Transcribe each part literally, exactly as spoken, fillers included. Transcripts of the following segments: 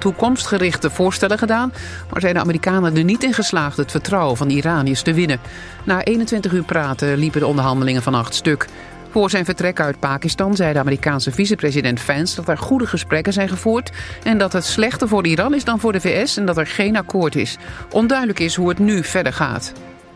toekomstgerichte voorstellen gedaan, maar zijn de Amerikanen er niet in geslaagd het vertrouwen van de Iraniërs te winnen. Na eenentwintig uur praten liepen de onderhandelingen vannacht stuk. Voor zijn vertrek uit Pakistan zei de Amerikaanse vicepresident Vance dat er goede gesprekken zijn gevoerd en dat het slechter voor Iran is dan voor de V S en dat er geen akkoord is. Onduidelijk is hoe het nu verder gaat.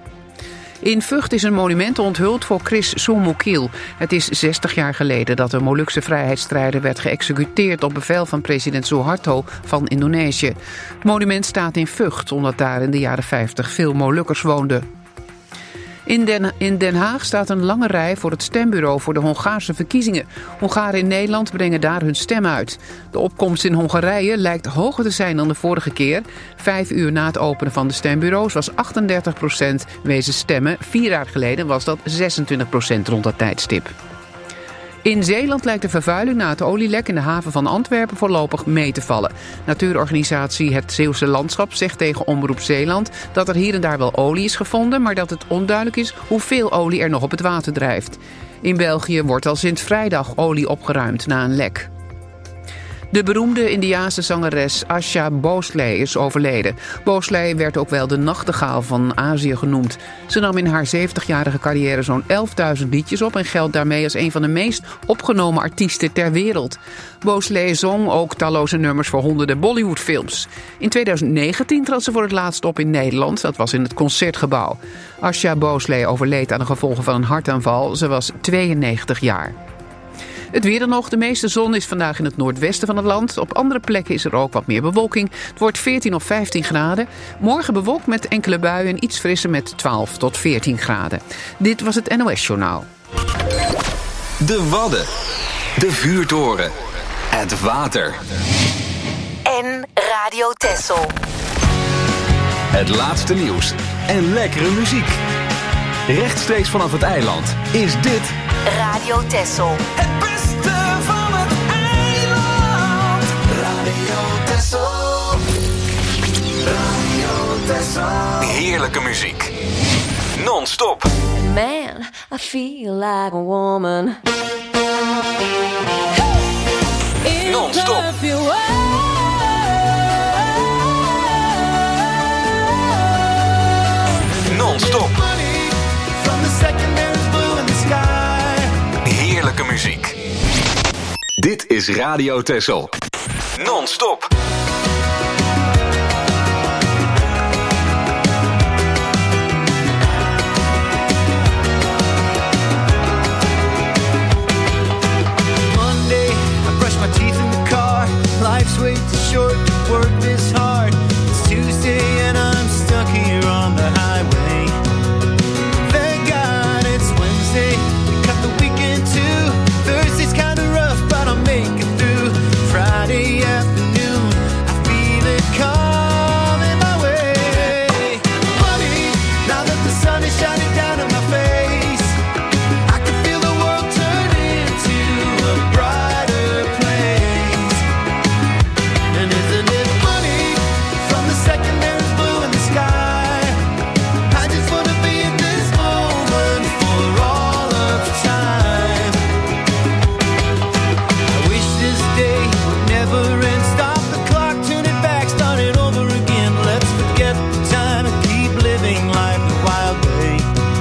In Vught is een monument onthuld voor Chris Somoukil. Het is zestig jaar geleden dat een Molukse vrijheidsstrijder werd geëxecuteerd op bevel van president Suharto van Indonesië. Het monument staat in Vught, omdat daar in de jaren vijftig veel Molukkers woonden. In Den, in Den Haag staat een lange rij voor het stembureau voor de Hongaarse verkiezingen. Hongaren in Nederland brengen daar hun stem uit. De opkomst in Hongarije lijkt hoger te zijn dan de vorige keer. Vijf uur na het openen van de stembureaus was achtendertig procent wezen stemmen. Vier jaar geleden was dat zesentwintig procent rond dat tijdstip. In Zeeland lijkt de vervuiling na het olielek in de haven van Antwerpen voorlopig mee te vallen. Natuurorganisatie Het Zeeuwse Landschap zegt tegen Omroep Zeeland dat er hier en daar wel olie is gevonden, maar dat het onduidelijk is hoeveel olie er nog op het water drijft. In België wordt al sinds vrijdag olie opgeruimd na een lek. De beroemde Indiase zangeres Asha Bhosle is overleden. Bhosle werd ook wel de nachtegaal van Azië genoemd. Ze nam in haar zeventigjarige carrière zo'n elfduizend liedjes op en geldt daarmee als een van de meest opgenomen artiesten ter wereld. Bhosle zong ook talloze nummers voor honderden Bollywoodfilms. In tweeduizend negentien trad ze voor het laatst op in Nederland. Dat was in het Concertgebouw. Asha Bhosle overleed aan de gevolgen van een hartaanval. Ze was tweeënnegentig jaar. Het weer dan nog. De meeste zon is vandaag in het noordwesten van het land. Op andere plekken is er ook wat meer bewolking. Het wordt veertien of vijftien graden. Morgen bewolkt met enkele buien en iets frisser met twaalf tot veertien graden. Dit was het N O S-journaal. De Wadden. De vuurtoren. Het water. En Radio Texel. Het laatste nieuws en lekkere muziek. Rechtstreeks vanaf het eiland is dit Radio Texel. Het beste van het eiland. Radio Texel. Radio Texel. heerlijke muziek. Non-stop. Man, I feel like a woman. Non-stop. Non-stop. Heerlijke muziek. Dit is Radio Texel. Non-stop. Monday, I brush my teeth in the car. Life's way too short to work this hard. It's Tuesday and I'm stuck here on the highway. Thank God it's Wednesday. We cut the weekend too. Thursday's kinda rough, but I'll make it through. Friday afternoon, I feel it coming my way. Funny, now that the sun is shining down in my face, I can feel the world turn into a brighter place. And isn't it funny, from the second there's blue in the sky, I just wanna be in this moment for all of time. I wish this day would never end. Stop the clock, turn it back, start it over again. Let's forget the time and keep living life the wild way.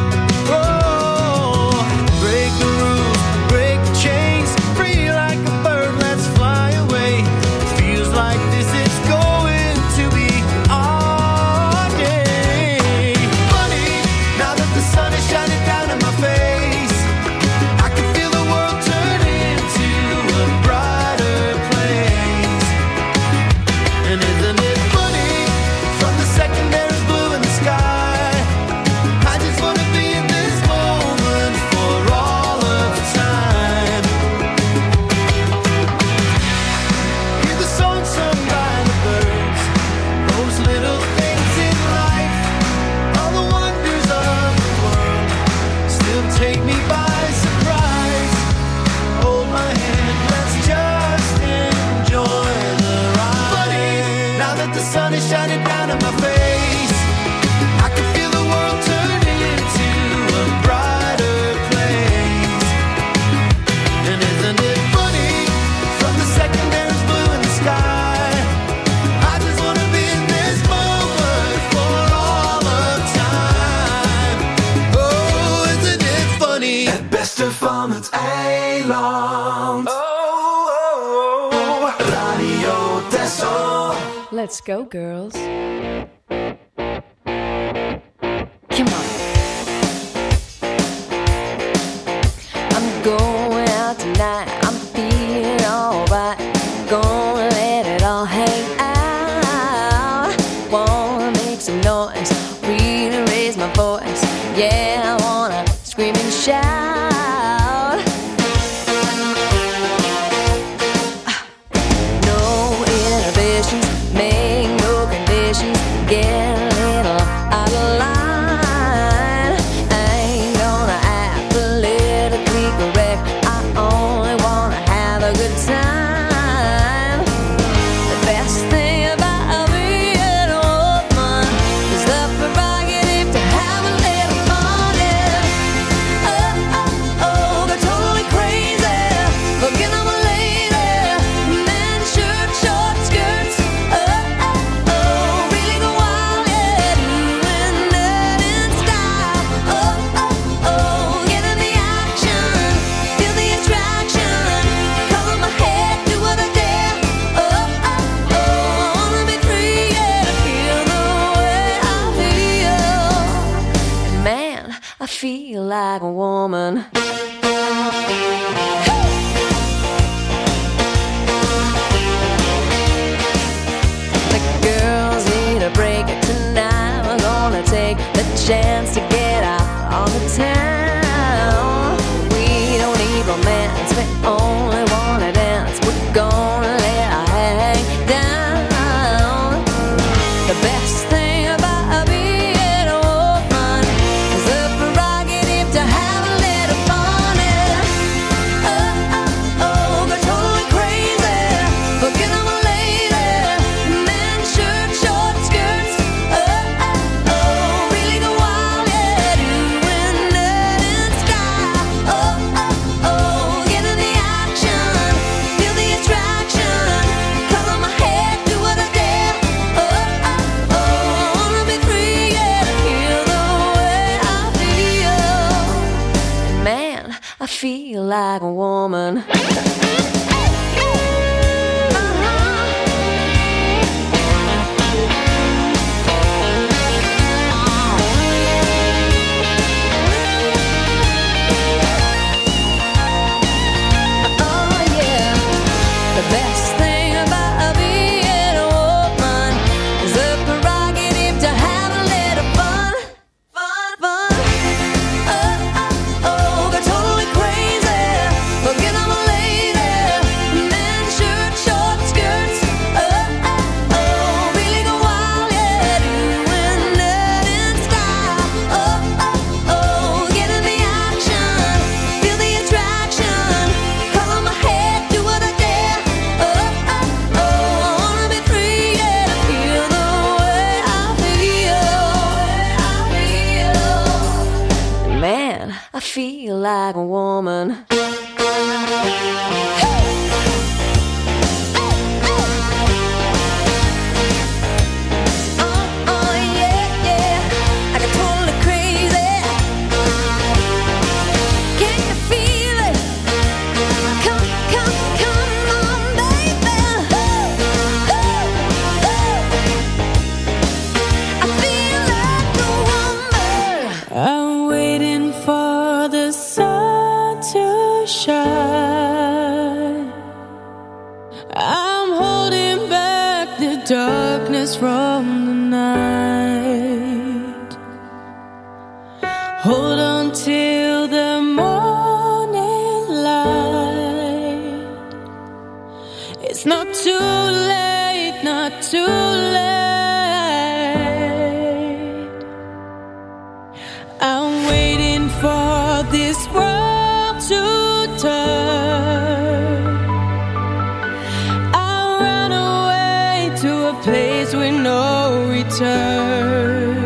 Oh, break the rules, break the chains, free like a bird, let's fly away. It feels like this is going to be our day. Funny, now that the sun is shining down in my face, I can feel the world turn into a brighter place. And isn't it funny, from the second there is blue in the sky, I just wanna be in this moment for all of time. Hear the song sung by the birds, those little things in life, all the wonders of the world, still take me by surprise. Hold my hand, let's just enjoy the ride. Funny, now that the sun is shining down in my face, I can feel the world turn into a brighter place. And isn't it funny, from the second there's blue in the sky, Let's go, girls. Come on. I'm going out tonight. I'm feeling alright. Gonna let it all hang out. Wanna make some noise, really raise my voice. Yeah, I wanna scream and shout. No inhibitions, make no conditions. Get a little out of line. I ain't gonna act politically correct. I only wanna have a good time. The best thing about being a woman is the prerogative to have a little fun. Yeah. Oh, oh, oh, they're totally crazy. Looking on my lady. Men, shirt, short skirts. Oh, oh, oh, really go wild. Yeah, doing that in style. Oh, oh, oh, get in the action. Feel the attraction. Color my head, do what I dare. Oh, oh, oh, I wanna be free, yeah, to feel the way I feel. And man, I feel like a woman. The girls need a break tonight. We're gonna take the chance to get out on the town. We don't need romance, we only wanna dance. We're gonna let our hang down. The best thing about being a woman is the prerogative to have a little fun. Yeah. Oh, oh, oh, they're totally crazy. Looking on my lady. Men, shirt, short skirts. Oh, oh, oh, really go wild. Yeah, doing that in style. Oh, oh, oh, get in the action. Feel the attraction. Color my head, do what I dare. Oh, oh, oh, I wanna be free, yeah, to feel the way I feel. Man, I feel like a woman. Oh yeah, the best thing about being a woman is the prerogative to have a little fun, fun, fun. Oh, oh, oh, they're totally crazy. Looking on my lady. Men, shirt, short skirts. Oh, oh, oh, really go wild, yeah, doing that in style. Oh, oh, oh, get in the action. Feel the attraction. Color my head, do what I dare. Oh, oh, oh, I wanna be free, yeah, to feel the way I feel. Man, I feel like a woman. Oh, oh, yeah, yeah, I got totally crazy. Can you feel it? Come, come, come on, baby. Ooh, ooh, ooh. I feel like a woman. I'm waiting for the sun to shine. I'm holding back the darkness from the night. Hold on till the morning light. It's not too late, not too late. I'm waiting for this world to turn. I'll run away to a place with no return.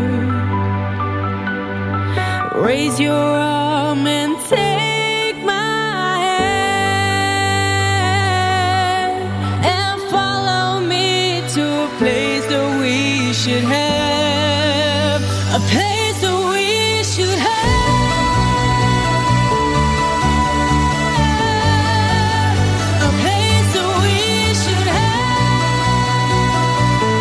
Raise your arm and take my hand and follow me to a place that we should have. A place that we should have. A place that we should have.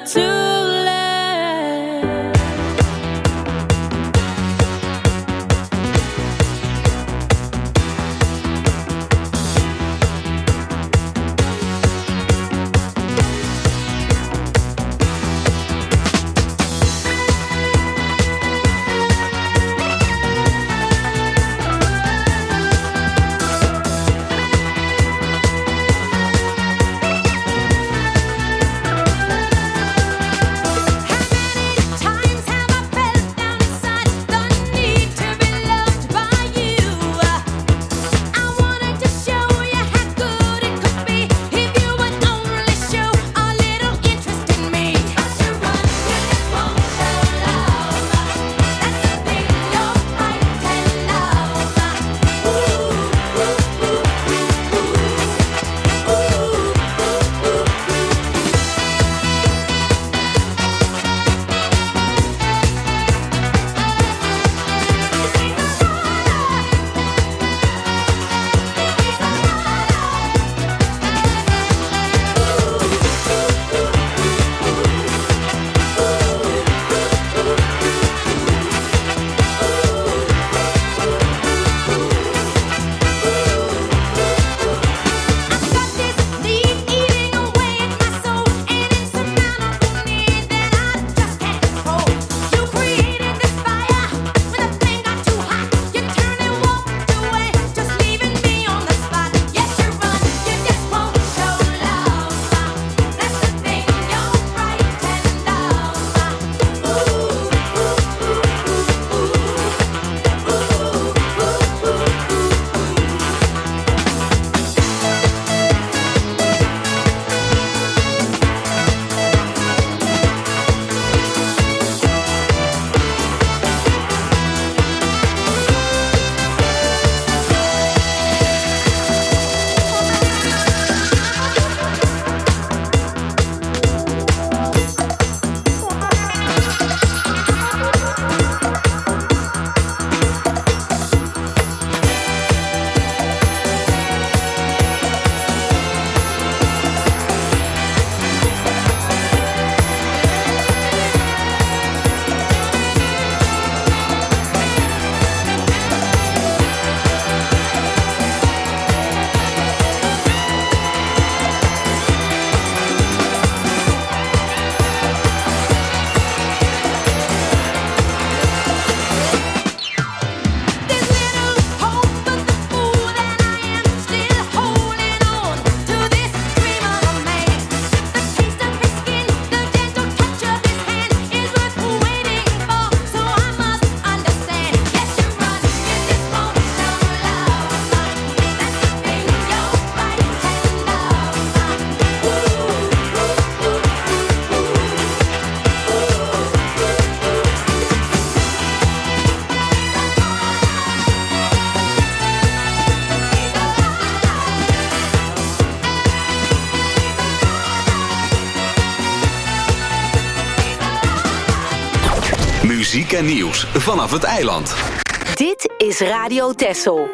Muziek en nieuws vanaf het eiland. Dit is Radio Texel.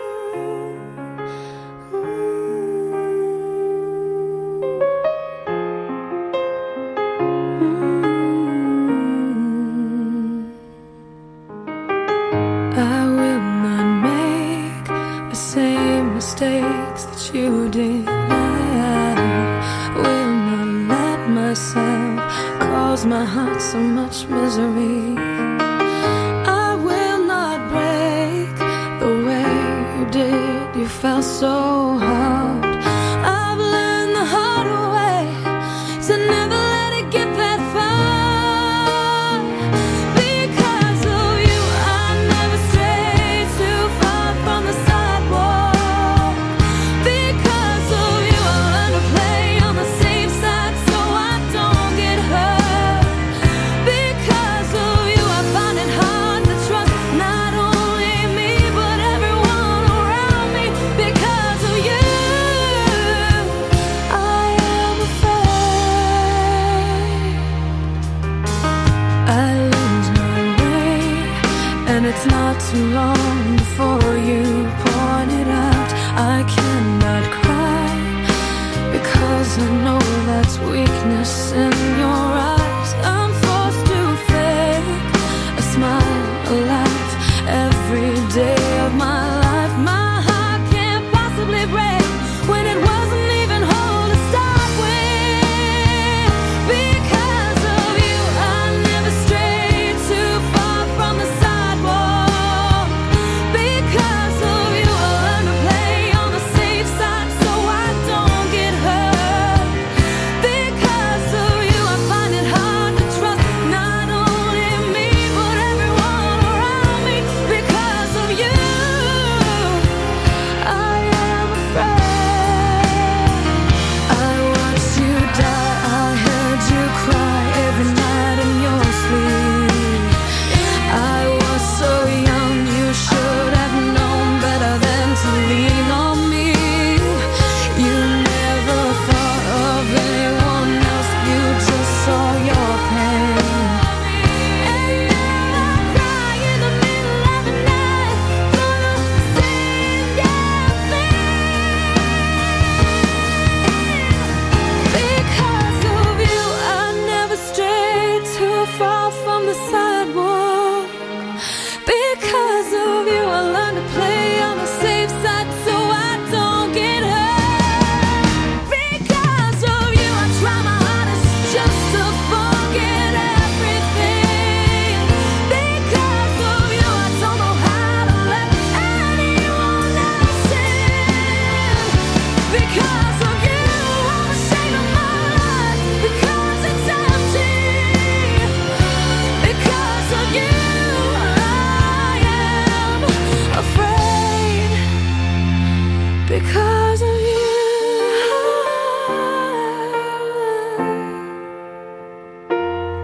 Mistakes that you did, I will not let myself cause my heart so much misery. I will not break the way you did. You fell so hard. I've learned the hard way to never let it get that far. Because of you, I never strayed too far from the sidewalk. Because of you, I learned to play on the safe side so I don't get hurt. Because of you, I find it hard to trust not only me but everyone around me. Because of you, I am afraid I lose my way, and it's not too long before you point it out. I cannot cry because I know that's weakness in your eyes.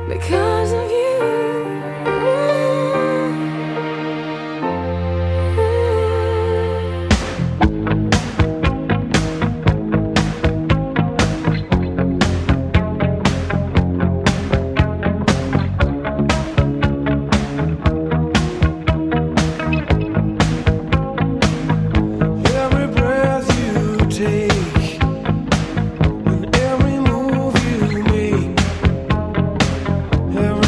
because of you. Every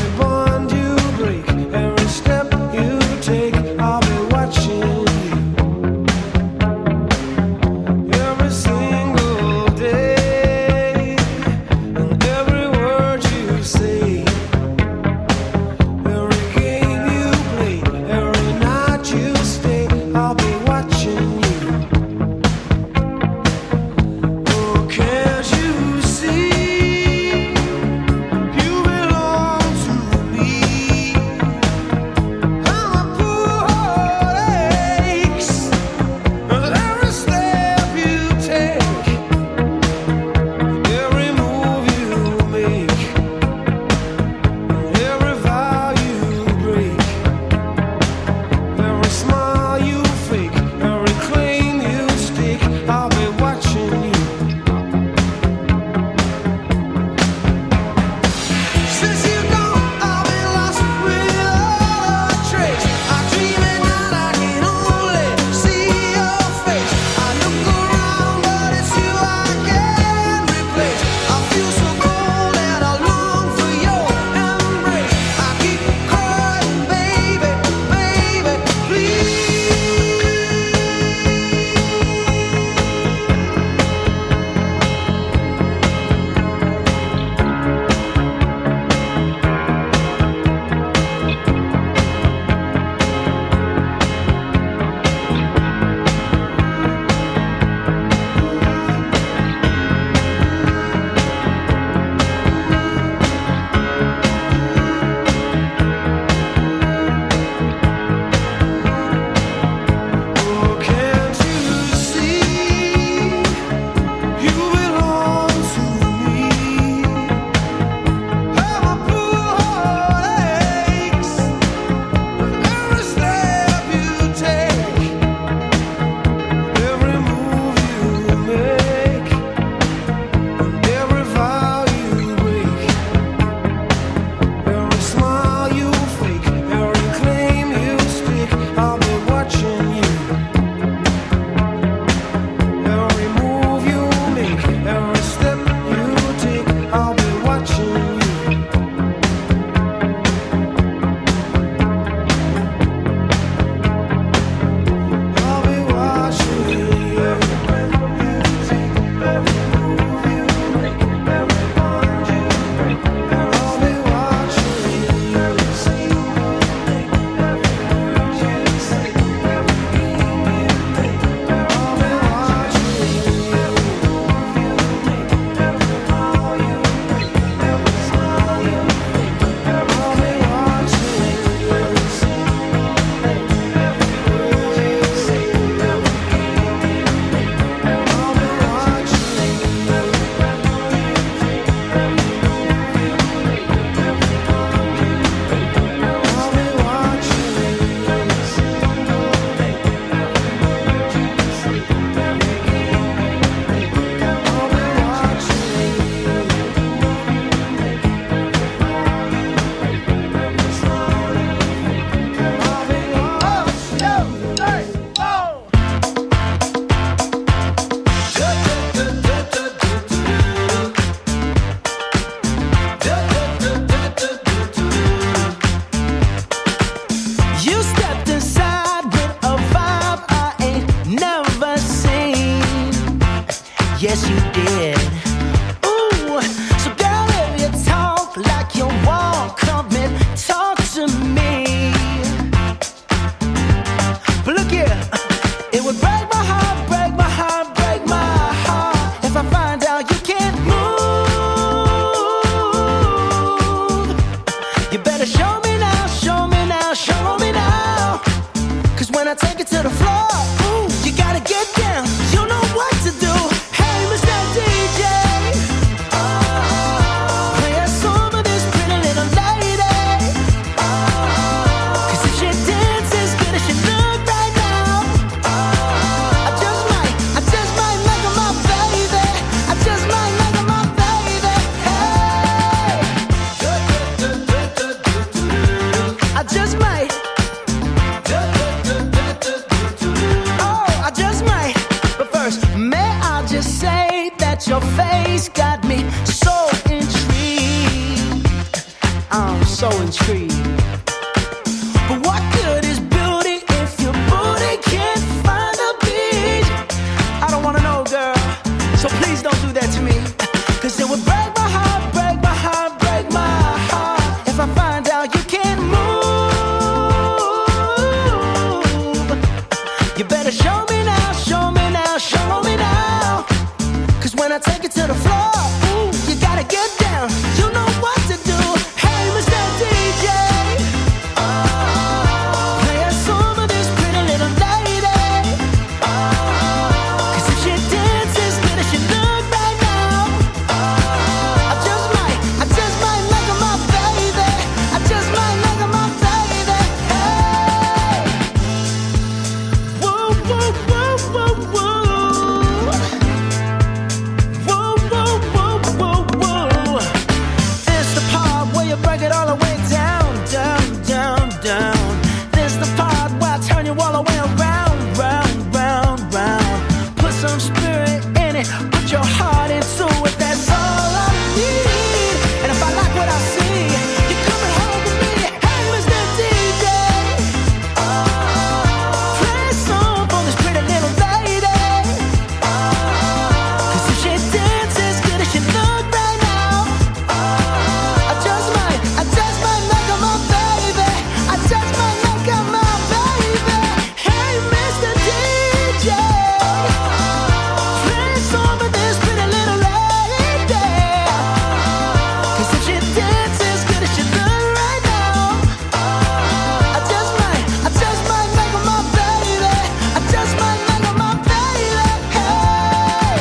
so intrigued. But what good is beauty if your booty can't find a beat? I don't wanna know, girl, so please don't do that to me. Cause it would break my heart, break my heart, break my heart if I find out you can't move. You better show me now, show me now, show me now. Cause when I take it to the floor, ooh, you gotta get down. You know what to do. Hey, Mister D J, oh, play a song of this pretty little lady. Oh, cause if she dances good as she look right now, oh, I just might, I just might make her my baby. I just might make her my baby. Hey, woo, woo, woo, woo, woo. Break it all the way down, down, down, down. This the part where I turn you all the way around, round, round, round. Put some spirit in it, put your heart into it. That's all I need. And if I like what I see, you're coming home with me. Hey, Mister D J, oh, play a song for this pretty little lady. Oh, cause if she dances good as she look right now, oh, I just might, I just might make her my baby. I just might make her my baby. Hey, Mister D J, play a song for this pretty little lady. Cause if she dances good as she look right now, I just might, I just might make her my baby. I just might make her my baby. Hey,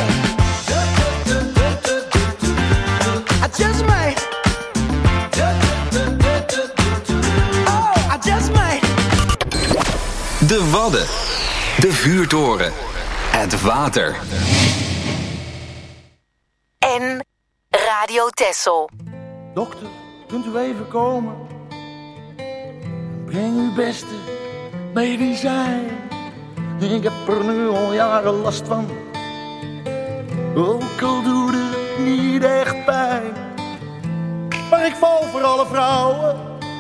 I just might. Oh, I just might. De Wadden. De vuurtoren. Het water. En Radio Texel. Dokter, kunt u even komen? Breng uw beste medicijn. Ik heb er nu al jaren last van. Ook al doet het niet echt pijn. Maar ik val voor alle vrouwen.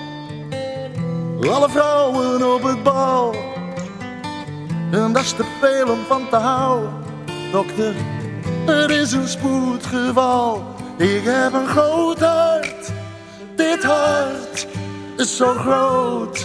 Alle vrouwen op het bal. En dat is te veel om van te houden. Dokter, er is een spoedgeval. Ik heb een groot hart. Dit hart is zo groot.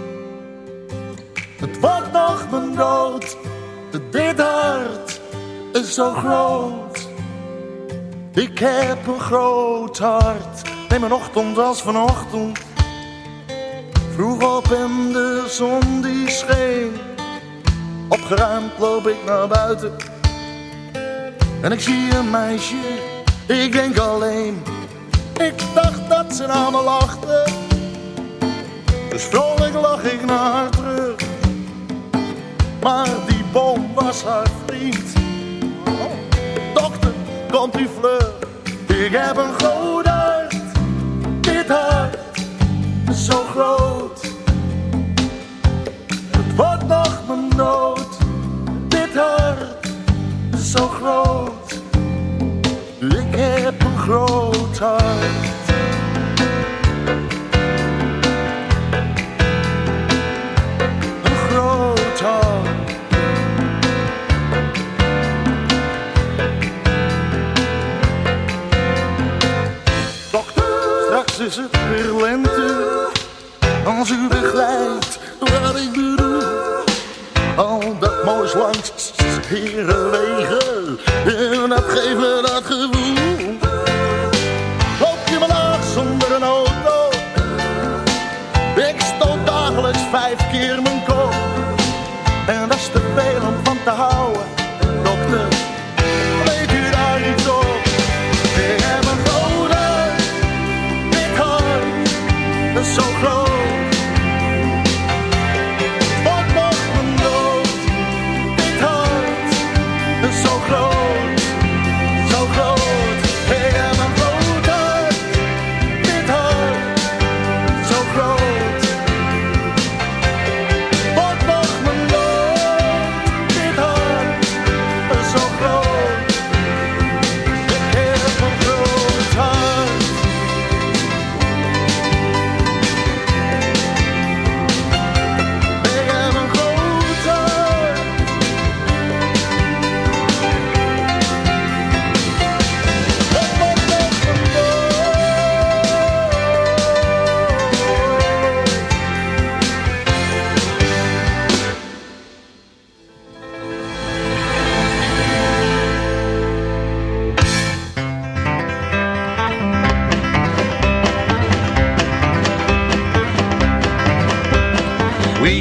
Het wordt nog mijn dood. Dit hart is zo groot. Ik heb een groot hart. Neem een ochtend als vanochtend. Vroeg op en de zon die scheen. Opgeruimd loop ik naar buiten. En ik zie een meisje, ik denk alleen. Ik dacht dat ze naar me lachte. Dus vrolijk lach ik naar haar terug. Maar die boom was haar vriend. Dokter, komt u vlug. Ik heb een groot hart. Dit hart is zo groot. Het wordt nog mijn dood. Dit hart is zo groot. Ik heb een groot hart. Een groot hart. Dokter, straks is het weer lente. Als u begrijpt wat ik bedoel. Al dat moois langs herenwegen. En dat geeft me dat gevoel. Loop je me laag zonder een auto. Ik stoot dagelijks vijf keer mijn kop. En dat is te veel om van te houden. Dokter, weet u daar iets op? Ik heb een groot hart. Dit hart is zo groot. Wordt nog mijn dood. Dit hart is zo groot. Zo groot. Ik heb een groot hart. Dit hart zo groot. Wordt nog mijn dood. Dit hart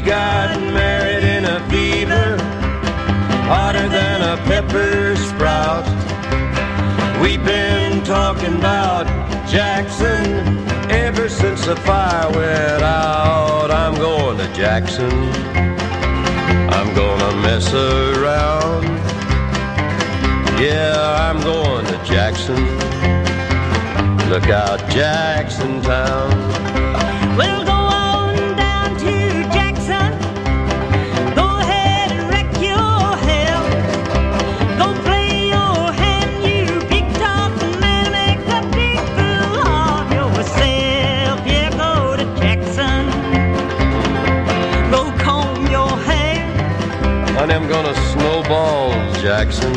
got married in a fever, hotter than a pepper sprout. We've been talking about Jackson ever since the fire went out. I'm going to Jackson, I'm gonna mess around. Yeah, I'm going to Jackson, look out Jackson Town. We'll go on down to Jackson, go ahead and wreck your hell. Go play your hand, you big talking man, make a big fool of yourself. Yeah, go to Jackson, go comb your hair. Honey, I'm gonna snowball Jackson,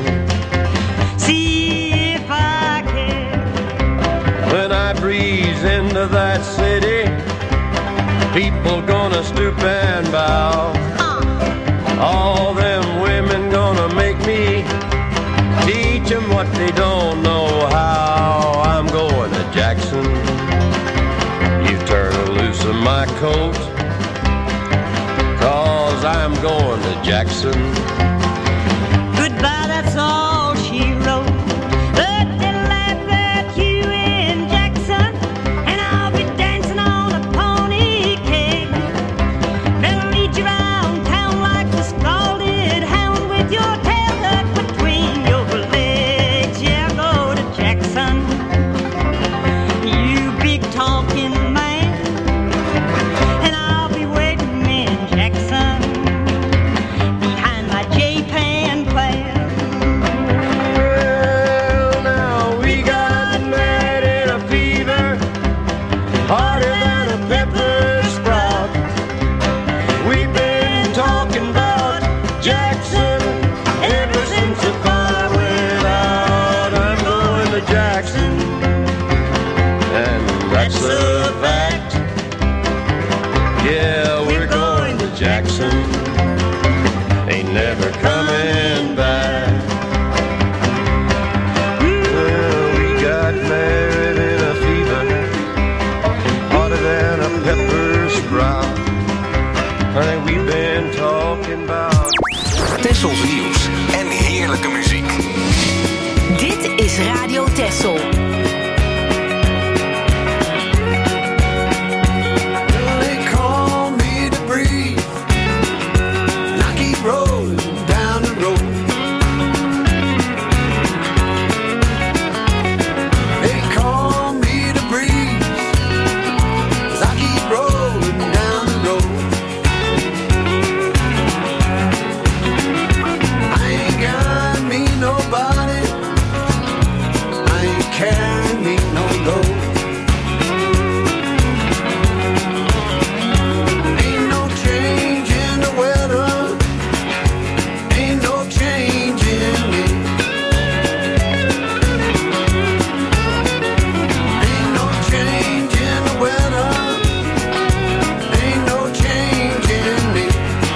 see if I can. when I breeze into that city, people gonna stoop and bow. All them women gonna make me teach them what they don't know how. I'm going to Jackson, you turn loose of my coat, cause I'm going to Jackson. Goodbye, that's all she wrote. But they'll laugh at you in Jackson, and I'll be dancing on a pony cake. They'll lead you around town like a scalded hound with your tail tucked between your legs. Yeah, go to Jackson, you big talking man, and I'll be waiting in Jackson behind my J-Pan plan. Well, now we got married in a fever, hotter than a pepper sprout. We've been talking about Jackson ever since the fire went out. I'm going to Jackson, and that's a fact. Yeah, we're going to Jackson, ain't never coming back. Well, we got married in a fever, hotter than a pepper sprout. Honey, we've been talking about Tessels nieuws en heerlijke muziek. Dit is Radio Tessel. They call me to breathe, and I keep rolling down the road. They call me to breathe, 'cause I keep rolling down the road. I ain't got me nobody, I ain't carrying me no load. Ain't no change in the weather, ain't no change in me. Ain't no change in the weather, ain't no change in me.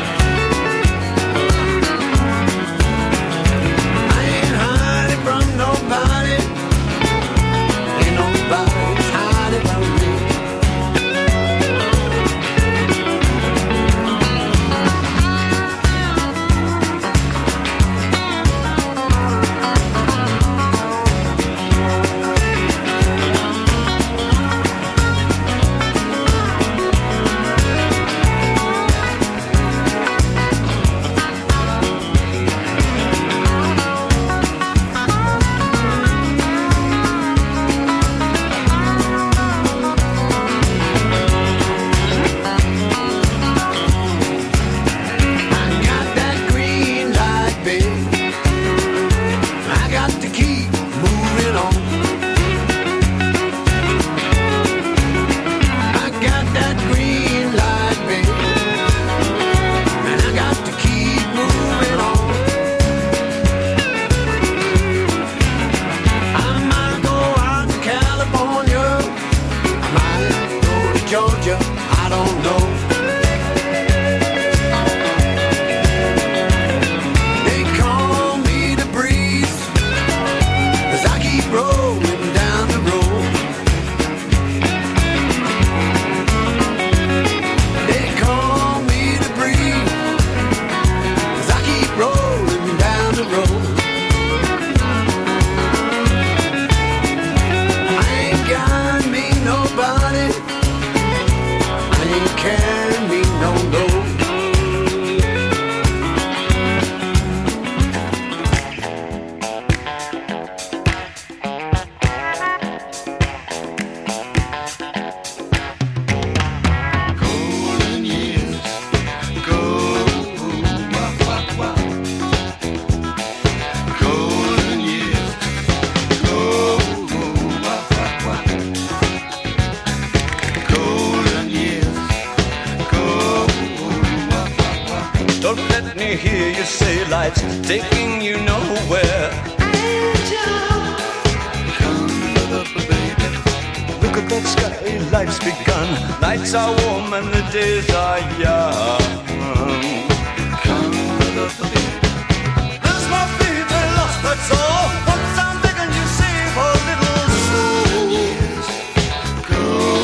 I ain't hiding from nobody, ain't nobody's hiding from me. I got that green light, babe. I got to keep moving on. I got that green light, babe, and I got to keep moving on. I might go out to California, I might go to Georgia, I don't know. They call me the breeze, 'cause I keep rolling down the road. They call me the breeze. hear you say life's taking you nowhere. Angel, come up, baby. Look at that sky, life's begun. Nights are warm and the days are young. Come up, baby. There's my baby lost, that's all. Once I'm begging you, save a little soul. Years go.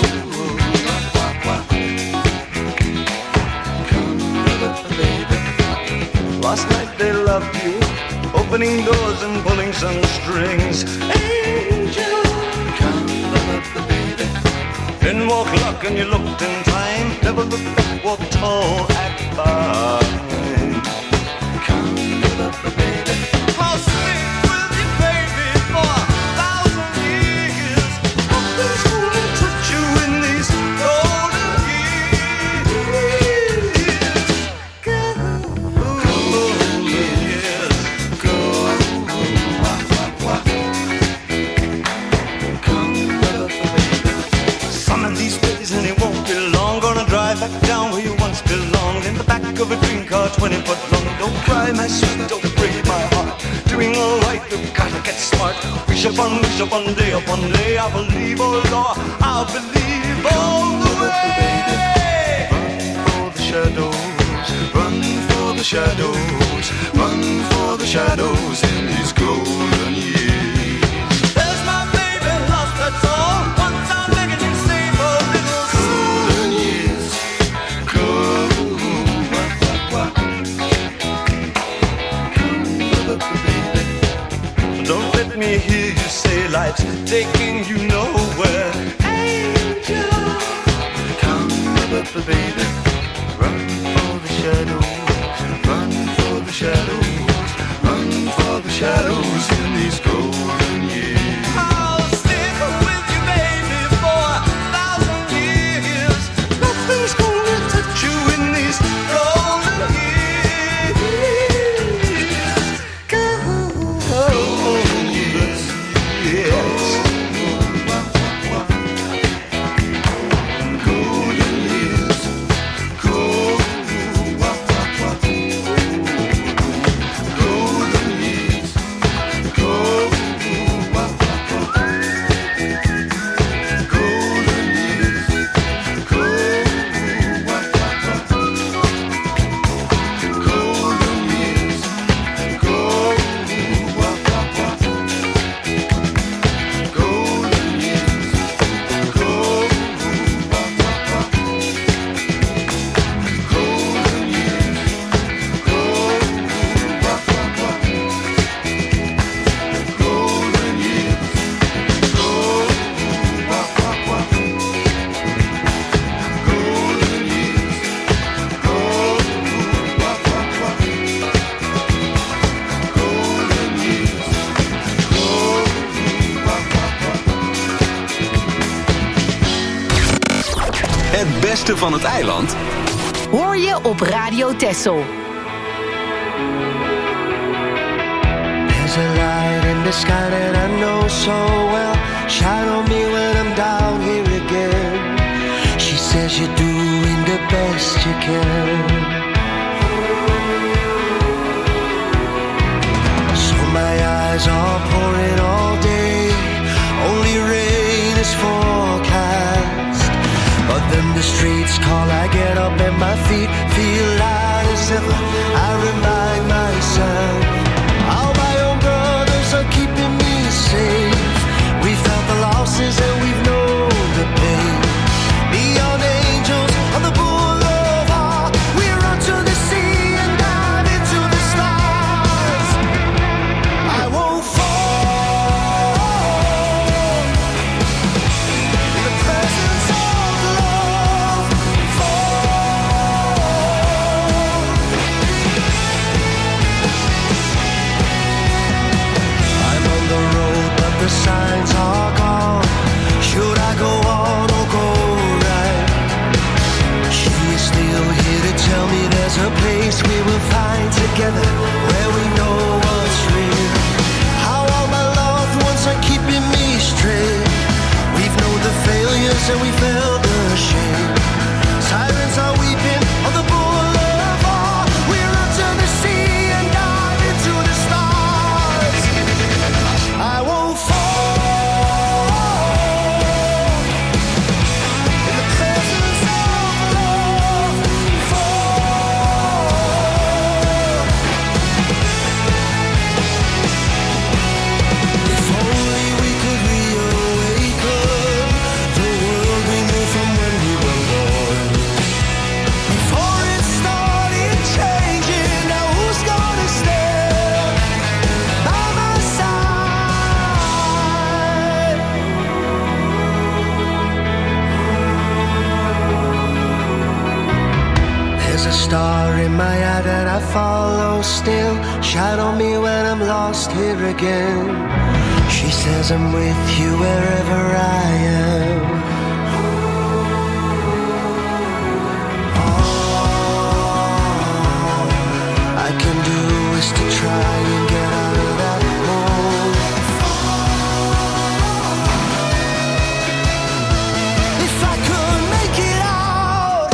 Last night they loved you, opening doors and pulling some strings. Angel, come up, baby. In walk luck and you looked in time. Never looked back, walk tall, act fine. Come up, baby. I'll stay with you, baby, for a thousand years. Nothing's gonna touch you in these golden years. Go. Back down where you once belonged, in the back of a green car, twenty foot long. Don't cry, my sweet, don't break my heart. Doing all right, you've gotta get smart. Wish upon, wish upon, day upon day. I believe, oh Lord, I believe all the way. Run for the shadows, run for the shadows, run for the shadows in these golden years. There's my baby lost, that's all. Once I'm begging you, save a little golden years. Don't let me hear you say life's taking you nowhere. Angel, come up, baby. Run for the shadows, run for the shadows, run for the shadows in these golden years. I'll stick with you, baby, for a thousand years. Nothing's gonna touch you in these golden years. Go. Golden years, yes. Golden years, go. Golden years, go. Golden years, go. Golden years, go. Golden years, go. Golden years, go. Golden years, go. Golden years, go. Golden years, Het beste van het eiland Hoor je op Radio Texel. There's a light in the sky that I know so well. Shine on me when I'm down here again. She says you're doing the best you can. So my eyes are pouring all day. Only rain is forecast. But then the streets call, I get up and my feet feel light as if I remind myself how my own brothers are keeping me safe. We felt the losses and we've known the pain. Neon angels on the boulevard. We run to the sea and dive into the stars. I won't fall in the presence of love. Fall. star in my eye that I follow still. Shine on me when I'm lost here again. She says I'm with you wherever I am. All I can do is to try and get out of that hole. If I could make it out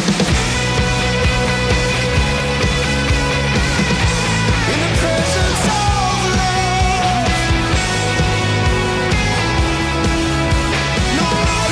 in the presence of love, no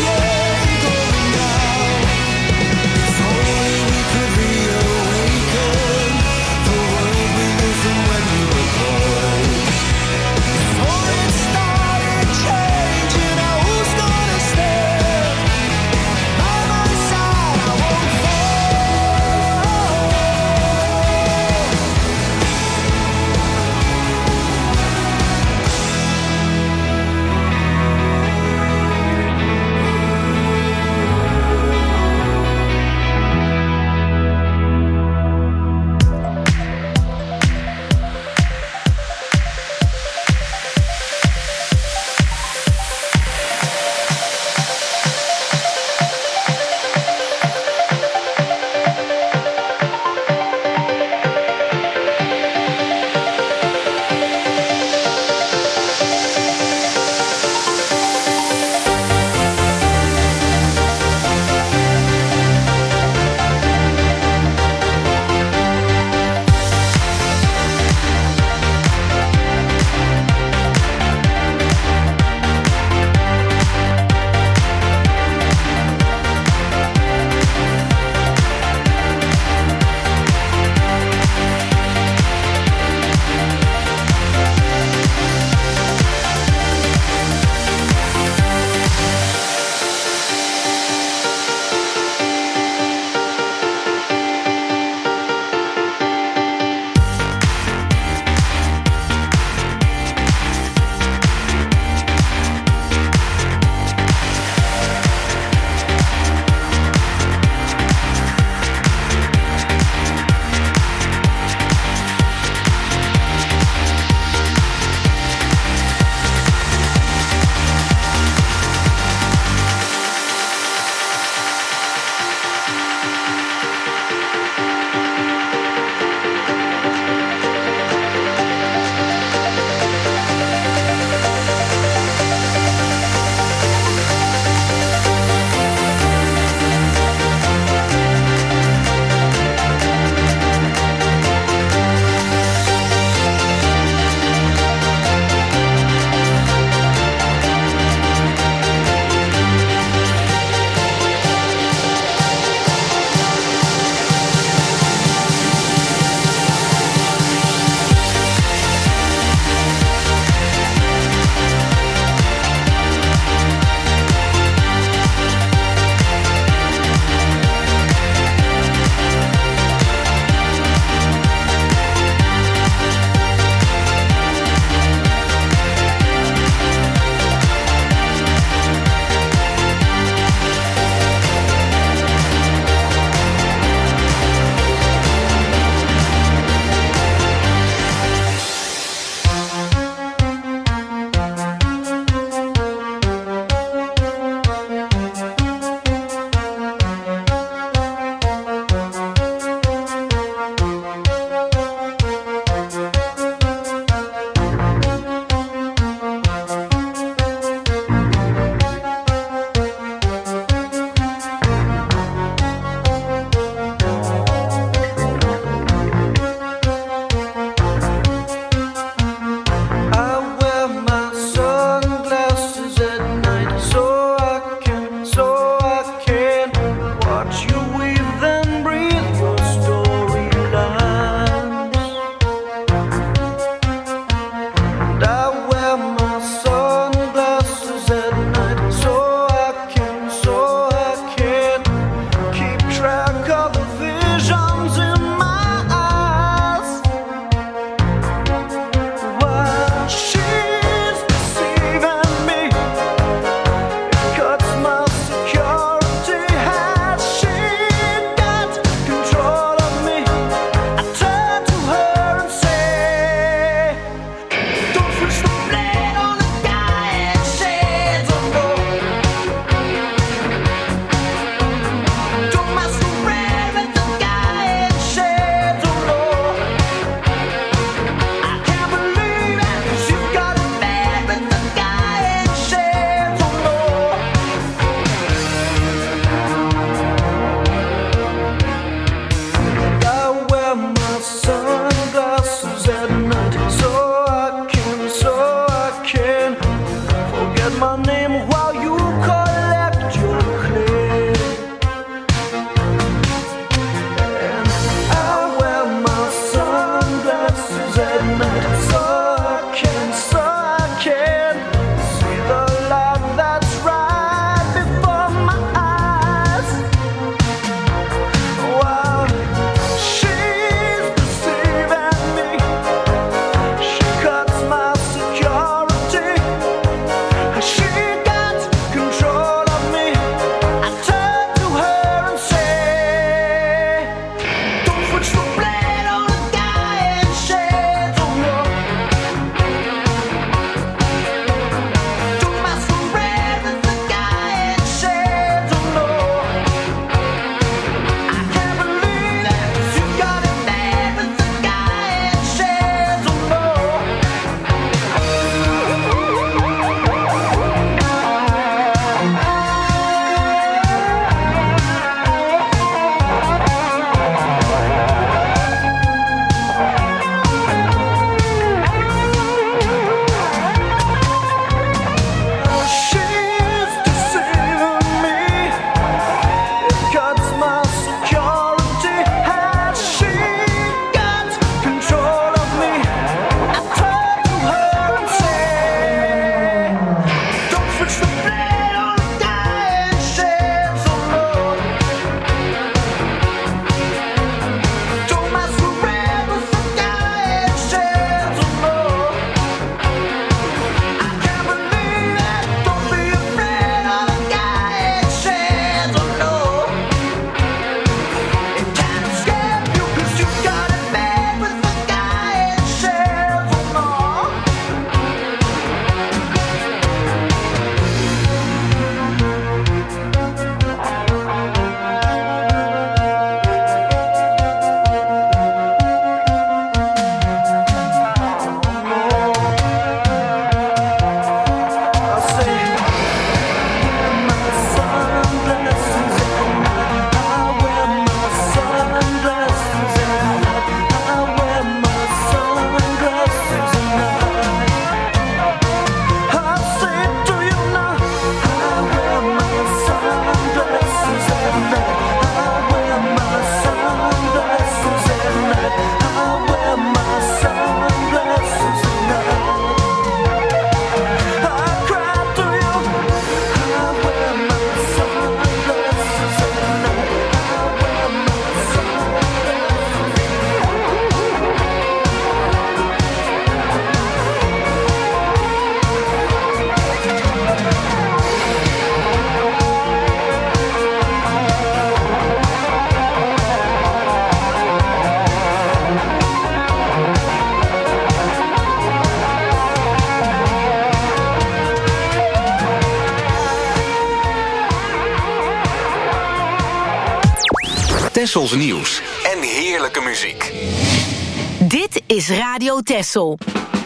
Tessels nieuws en heerlijke muziek. Dit is Radio Tessel.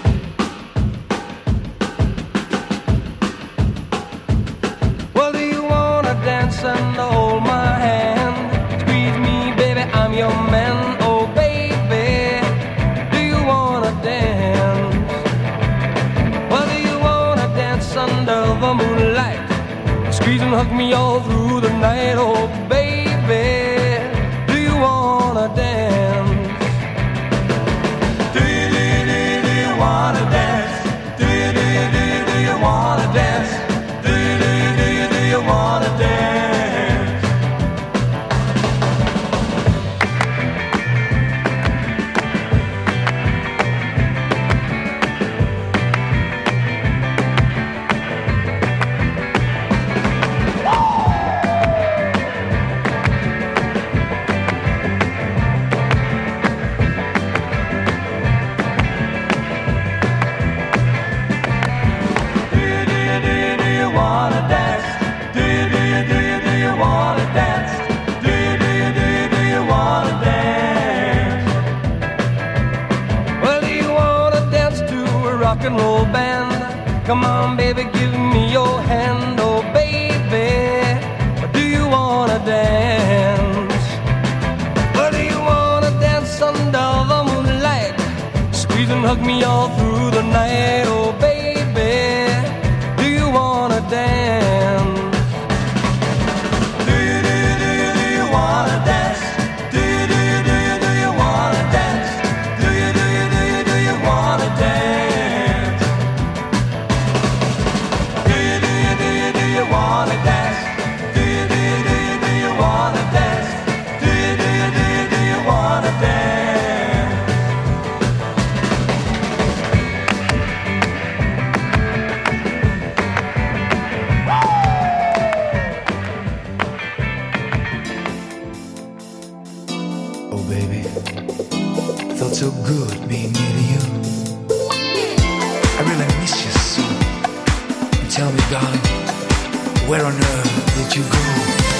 Well, do you wanna dance and hold my hand? Squeeze me, baby, I'm your man. Oh, baby, do you wanna dance? Well, do you wanna dance under the moonlight? Squeeze and hug me all through the night. Oh, baby, do you wanna dance? Do you, do you, do you, do you wanna dance? Do you, do you, do you, do you wanna dance? Do you, do you, do you, do you wanna dance? Come on, baby, give me your hand. Oh, baby, do you wanna dance? Well, do you wanna dance under the moonlight? Squeeze and hug me all through the night. Oh, baby, do you wanna dance? Do you, do you, do you, do you wanna dance? Do you, do you, do you, do you wanna dance? Do you, do you, do you, do you wanna dance? Wanna dance? Do you, do you, do you, do you wanna dance? Do you, do you, do you, do you wanna dance? Oh baby, felt so good being near to you. I really miss you so. Tell me, darling, where on earth did you go?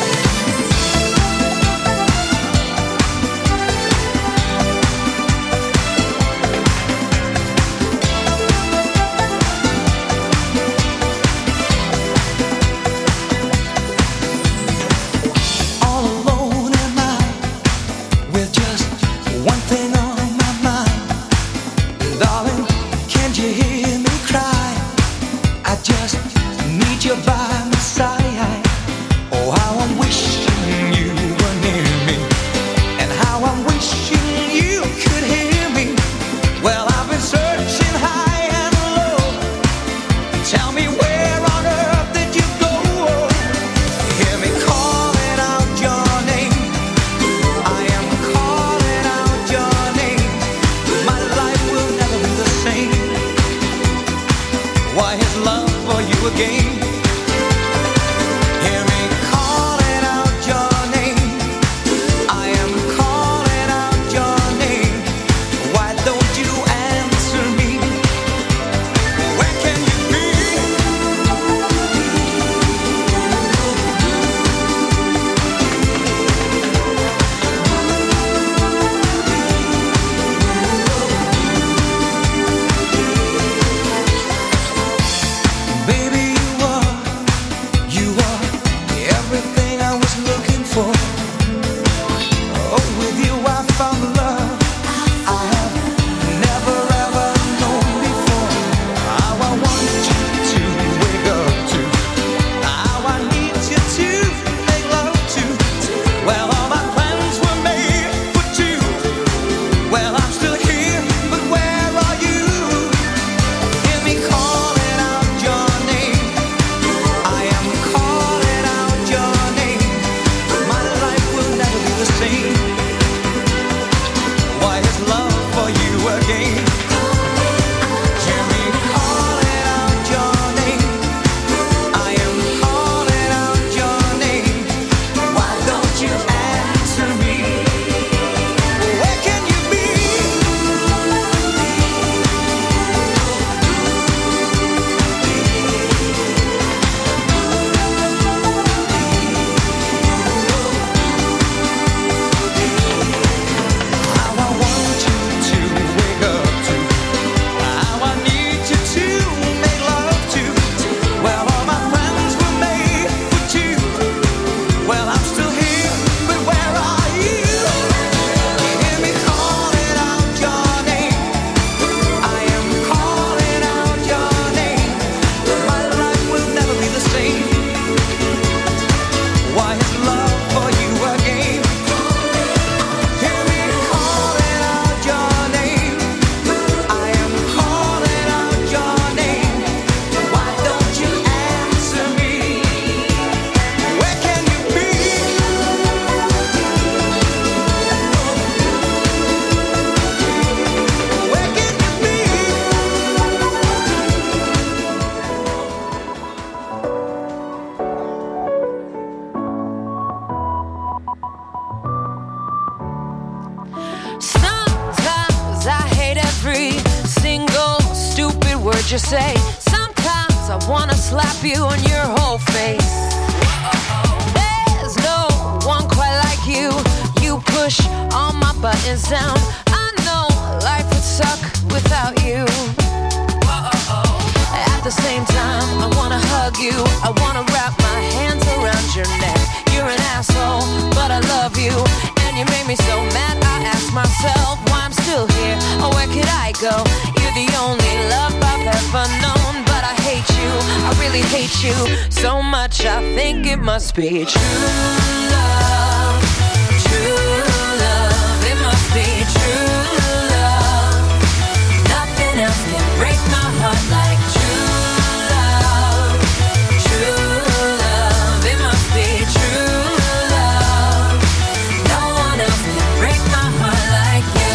All alone am I, with just one thing on my mind. Darling, can't you hear me cry? I just need you by my side. Oh, how just say, sometimes I wanna slap you on your whole face. There's no one quite like you. You push all my buttons down. I know life would suck without you. At the same time, I wanna hug you. I wanna wrap my hands around your neck. You're an asshole, but I love you. And you made me so mad, I ask myself why I'm still here, or where could I go? You're the only love I've ever known, but I hate you, I really hate you so much, I think it must be true love. True love, it must be true love. Nothing else can break my heart like true love. True love, it must be true love. No one else can break my heart like you.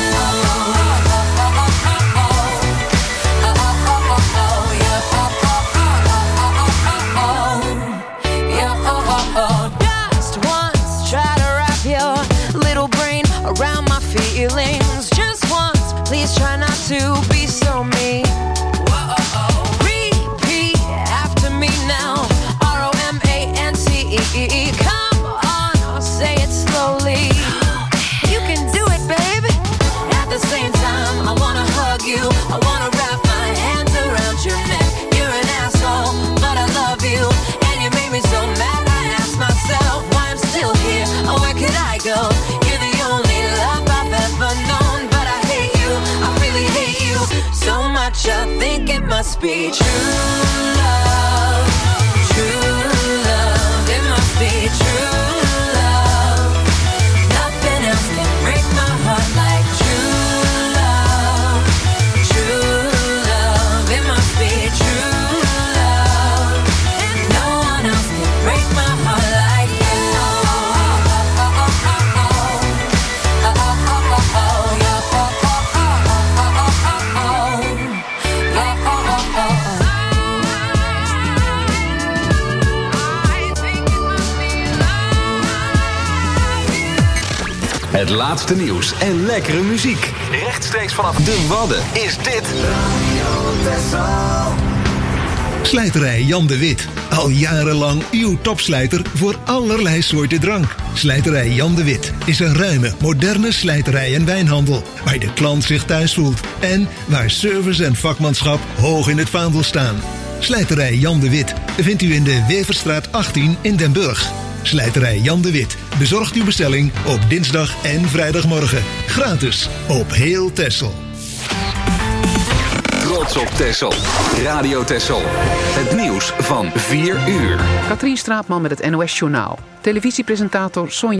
Just once, try to wrap your little brain around my feelings. Just once, please try not to be so mean. Repeat after me now. R O M A N T E. Come on, I'll say it slowly. You can do it, babe. At the same time, I wanna hug you. I wanna wrap my hands around your neck. You're an asshole, but I love you. And you made me so mad, I ask myself why I'm still here, or where could I go? You're the only love I've ever known, but I hate you, I really hate you so much, I think it must be true love. True love, it must be true love. Nothing else can break my heart like true love. True love, it must be true love. And no one else can break my heart like you. Het laatste nieuws en lekkere muziek. Rechtstreeks vanaf de Wadden is dit Slijterij Jan de Wit. Al jarenlang uw topslijter voor allerlei soorten drank. Slijterij Jan de Wit is een ruime, moderne slijterij en wijnhandel, waar de klant zich thuis voelt en waar service en vakmanschap hoog in het vaandel staan. Slijterij Jan de Wit vindt u in de Weverstraat achttien in Den Burg. Slijterij Jan de Wit bezorgt uw bestelling op dinsdag en vrijdagmorgen. Gratis op heel Texel. Trots op Texel. Radio Texel. Het nieuws van vier uur. Katrien Straatman met het N O S Journaal. Televisiepresentator Sonja